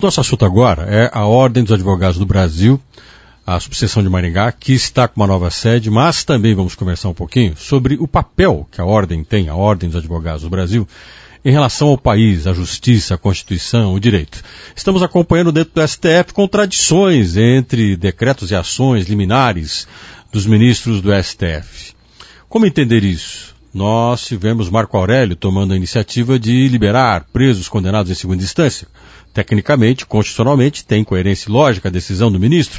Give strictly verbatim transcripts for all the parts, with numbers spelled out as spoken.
nosso assunto agora é a Ordem dos Advogados do Brasil, a subseção de Maringá, que está com uma nova sede, mas também vamos conversar um pouquinho sobre o papel que a Ordem tem, a Ordem dos Advogados do Brasil, em relação ao país, à justiça, à Constituição, o direito. Estamos acompanhando dentro do S T F contradições entre decretos e ações liminares dos ministros do S T F. Como entender isso? Nós tivemos Marco Aurélio tomando a iniciativa de liberar presos condenados em segunda instância. Tecnicamente, constitucionalmente, tem coerência e lógica a decisão do ministro,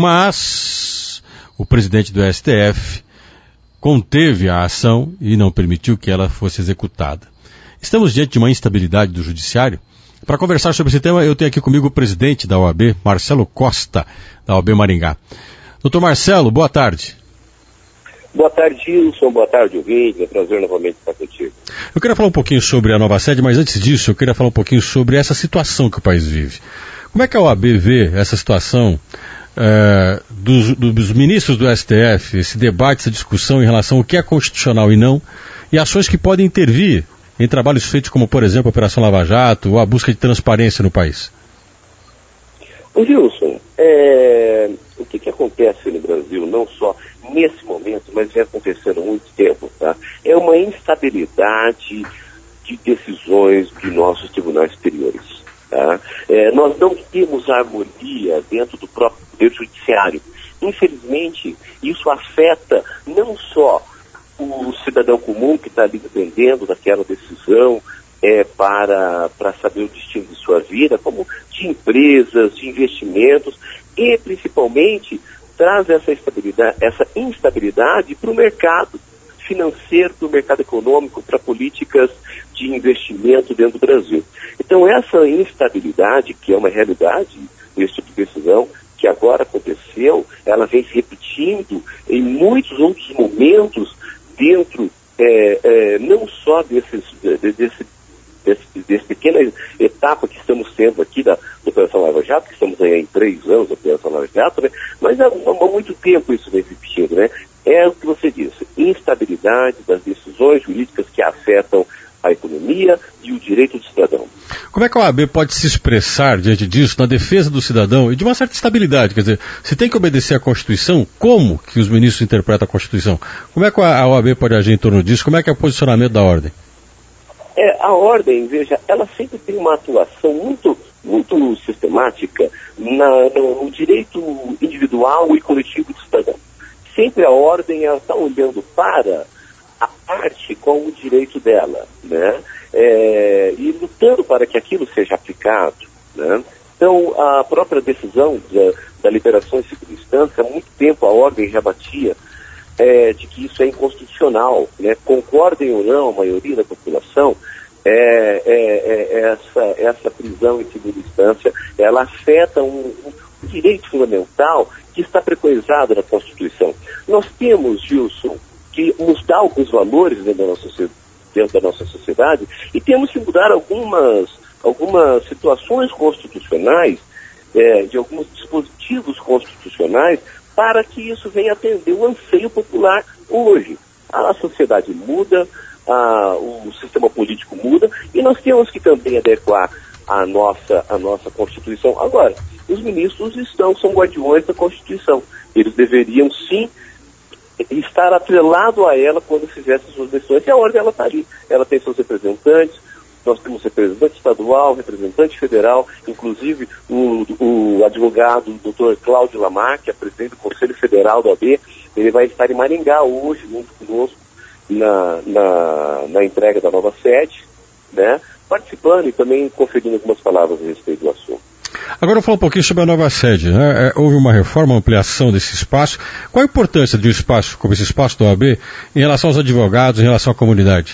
mas o presidente do S T F conteve a ação e não permitiu que ela fosse executada. Estamos diante de uma instabilidade do judiciário. Para conversar sobre esse tema, eu tenho aqui comigo o presidente da O A B, Marcelo Costa, da O A B Maringá. Doutor Marcelo, boa tarde. Boa tarde, Gilson. Boa tarde, ouvinte. É um prazer novamente estar contigo. Eu queria falar um pouquinho sobre a nova sede, mas antes disso, eu queria falar um pouquinho sobre essa situação que o país vive. Como é que a O A B vê essa situação é, dos, dos ministros do S T F, esse debate, essa discussão em relação ao que é constitucional e não, e ações que podem intervir em trabalhos feitos como, por exemplo, a Operação Lava Jato ou a busca de transparência no país? Ô Gilson, é, o que, que acontece no Brasil, não só nesse momento, mas vem acontecendo há muito tempo, tá? É uma instabilidade de decisões de nossos tribunais superiores. Tá? É, nós não temos harmonia dentro do próprio Poder Judiciário. Infelizmente, isso afeta não só o cidadão comum que está ali dependendo daquela decisão é, para, para saber o destino de sua vida, como de empresas, de investimentos, e principalmente traz essa instabilidade, essa instabilidade para o mercado financeiro, para o mercado econômico, para políticas de investimento dentro do Brasil. Então essa instabilidade, que é uma realidade nesse tipo de decisão, que agora aconteceu, ela vem se repetindo em muitos outros momentos dentro, é, é, não só desses, de, desse, desse, desse pequena etapa que estamos tendo aqui da, da Operação Lava Jato, que estamos aí em três anos da Operação Lava Jato, né? Mas há, há muito tempo isso vem se repetindo, né? É o que você disse, instabilidade das decisões jurídicas que afetam a economia e o direito do cidadão. Como é que a O A B pode se expressar diante disso, na defesa do cidadão e de uma certa estabilidade? Quer dizer, se tem que obedecer à Constituição, como que os ministros interpretam a Constituição? Como é que a O A B pode agir em torno disso? Como é que é o posicionamento da Ordem? É, a Ordem, veja, ela sempre tem uma atuação muito, muito sistemática na, no, no direito individual e coletivo do cidadão. Sempre a Ordem está olhando para a parte com o direito dela, né? É, e lutando para que aquilo seja aplicado, né? Então, a própria decisão da, da liberação em segunda instância, há muito tempo a Ordem já batia é, de que isso é inconstitucional, né? Concordem ou não a maioria da população, é, é, é, essa, essa prisão em segunda instância, ela afeta um, um direito fundamental que está preconisado na Constituição. Nós temos, Gilson, que nos dá alguns valores dentro da nossa, dentro da nossa sociedade e temos que mudar algumas, algumas situações constitucionais, é, de alguns dispositivos constitucionais, para que isso venha atender o anseio popular hoje. A sociedade muda, a, o sistema político muda e nós temos que também adequar a nossa, a nossa Constituição. Agora, os ministros estão, são guardiões da Constituição. Eles deveriam sim estar atrelado a ela quando fizesse suas decisões. E a Ordem, ela está ali. Ela tem seus representantes, nós temos representante estadual, representante federal, inclusive o, o advogado doutor Cláudio Lamar, que é presidente do Conselho Federal da O A B, ele vai estar em Maringá hoje, junto conosco, na, na, na entrega da nova sede, né, participando e também conferindo algumas palavras a respeito do assunto. Agora eu vou falar um pouquinho sobre a nova sede, né? É, houve uma reforma, uma ampliação desse espaço. Qual a importância de um espaço como esse espaço da O A B em relação aos advogados, em relação à comunidade?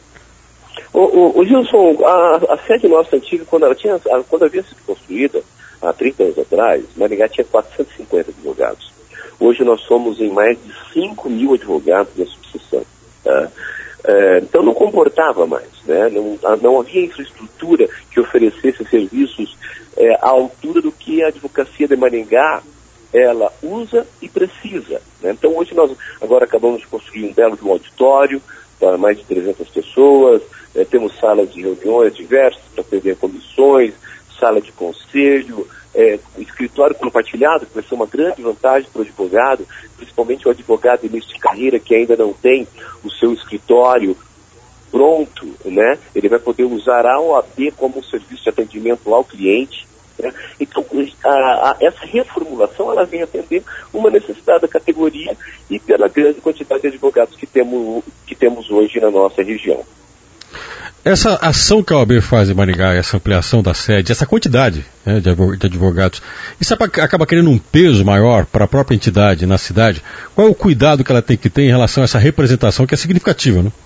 O, o, o Gilson, a, a sede nossa antiga, quando ela tinha, quando havia sido construída, há trinta anos atrás, Maringá tinha quatrocentos e cinquenta advogados. Hoje nós somos em mais de cinco mil advogados na subseção. Tá? É, então não comportava mais, né? não, não havia infraestrutura que oferecesse serviços é, à altura do que a advocacia de Maringá ela usa e precisa, né? Então hoje nós agora acabamos de construir um belo de um auditório para mais de trezentas pessoas, é, temos salas de reuniões diversas para atender comissões, sala de conselho, é, escritório compartilhado, que vai ser uma grande vantagem para o advogado, principalmente o advogado início de carreira que ainda não tem o seu escritório pronto, né? Ele vai poder usar a O A B como um serviço de atendimento ao cliente, né? Então, a, a, essa reformulação, ela vem atender uma necessidade da categoria e pela grande quantidade de advogados que temos, que temos hoje na nossa região. Essa ação que a O A B faz em Maringá, essa ampliação da sede, essa quantidade, né, de advogados, isso acaba querendo um peso maior para a própria entidade na cidade? Qual é o cuidado que ela tem que ter em relação a essa representação que é significativa, né?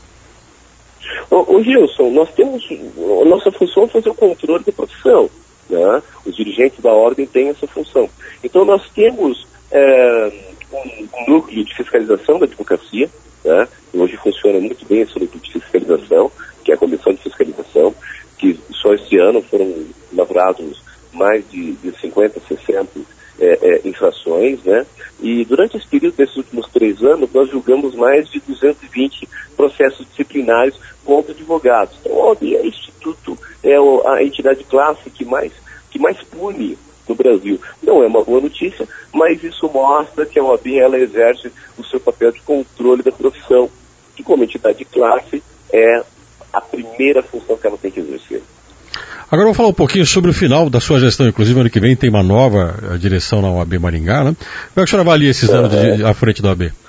Ô, ô Gilson, nós temos, a nossa função é fazer o controle da profissão, né? Os dirigentes da ordem têm essa função. Então nós temos é, um, um núcleo de fiscalização da advocacia, né? Hoje funciona muito bem esse núcleo de fiscalização, que é a comissão de fiscalização, que só esse ano foram lavrados mais de, de cinquenta, sessenta é, é, infrações, né? E durante esse período, desses últimos três anos, nós julgamos mais de duzentos e vinte processos disciplinares contra advogados. Então, a O A B é instituto, é a entidade classe que mais, que mais pune no Brasil. Não é uma boa notícia, mas isso mostra que a O A B ela exerce o seu papel de controle da profissão, que como entidade de classe é a primeira função que ela tem que exercer. Agora vamos falar um pouquinho sobre o final da sua gestão, inclusive ano que vem tem uma nova direção na O A B Maringá, né? Como é que o senhor avalia esses anos é, de, à frente da O A B?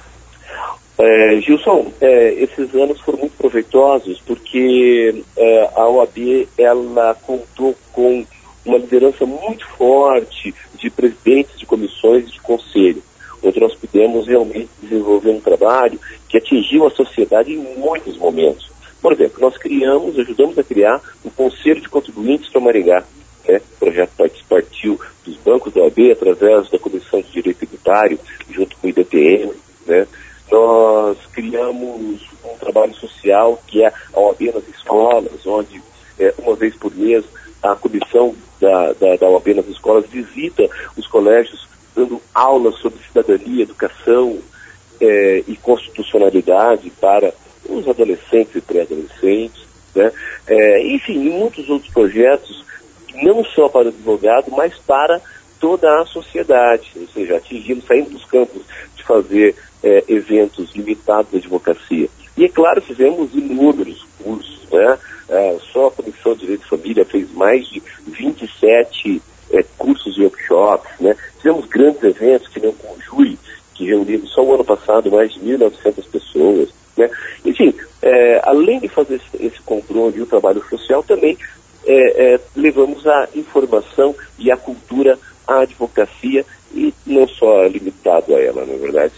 É, Gilson, é, esses anos foram muito proveitosos porque é, a O A B ela contou com uma liderança muito forte de presidentes de comissões e de conselho, onde nós pudemos realmente desenvolver um trabalho que atingiu a sociedade em muitos momentos. Por exemplo, nós criamos, ajudamos a criar o Conselho de Contribuintes para Maringá. Né? O projeto partiu dos bancos da O A B através da Comissão de Direito Tributário, junto com o I D T M. Né? Nós criamos um trabalho social que é a O A B nas escolas, onde é, uma vez por mês a comissão da, da, da O A B nas escolas visita os colégios dando aulas sobre cidadania, educação é, e constitucionalidade para os adolescentes e pré-adolescentes, né? É, enfim, e muitos outros projetos, não só para o advogado, mas para toda a sociedade, ou seja, atingimos, saímos dos campos de fazer é, eventos limitados da advocacia. E, é claro, fizemos inúmeros cursos, né? É, só a Comissão de Direito de Família fez mais de vinte e sete é, cursos e workshops, né? Fizemos grandes eventos, que nem o Conjure, que reuniu só o ano passado mais de mil e novecentas pessoas, né? Enfim, é, além de fazer esse, esse controle e o trabalho social, também é, é, levamos a informação e a cultura à advocacia, e não só limitado a ela, não é verdade?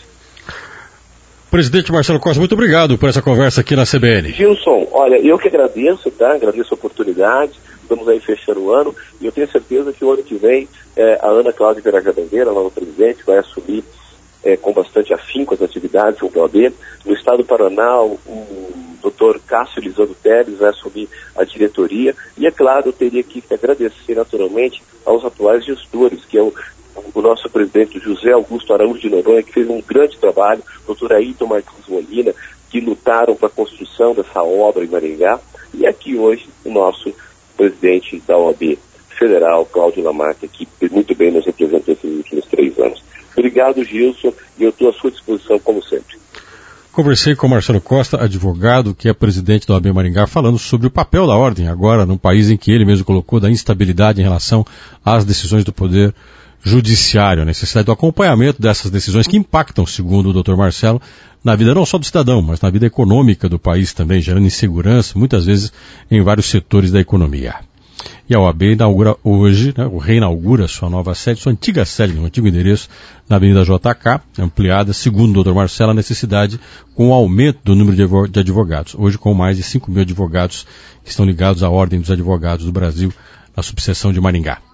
Presidente Marcelo Costa, muito obrigado por essa conversa aqui na C B N. Gilson, olha, eu que agradeço, tá? Agradeço a oportunidade, estamos aí fechando o ano, e eu tenho certeza que o ano que vem é, a Ana Cláudia Viraja Bandeira, a nova presidente, vai assumir É, com bastante afinco as atividades da O A B. No estado do Paraná, o, o doutor Cássio Lisandro Teles vai assumir a diretoria, e é claro, eu teria que agradecer naturalmente aos atuais gestores, que é o, o nosso presidente José Augusto Araújo de Noronha, que fez um grande trabalho, o doutor Ayrton Martins Molina, que lutaram para a construção dessa obra em Maringá, e aqui hoje o nosso presidente da O A B Federal, Cláudio Lamarca, que muito bem nos representou esses últimos três anos. Obrigado, Gilson, e eu estou à sua disposição, como sempre. Conversei com o Marcelo Costa, advogado, que é presidente da O A B Maringá, falando sobre o papel da ordem agora, num país em que ele mesmo colocou da instabilidade em relação às decisões do Poder Judiciário, a necessidade do acompanhamento dessas decisões que impactam, segundo o doutor Marcelo, na vida não só do cidadão, mas na vida econômica do país também, gerando insegurança, muitas vezes em vários setores da economia. E a O A B inaugura hoje, né, reinaugura sua nova sede, sua antiga sede, no antigo endereço, na Avenida J K, ampliada, segundo o doutor Marcelo, a necessidade com o aumento do número de advogados. Hoje com mais de cinco mil advogados que estão ligados à Ordem dos Advogados do Brasil, na subseção de Maringá.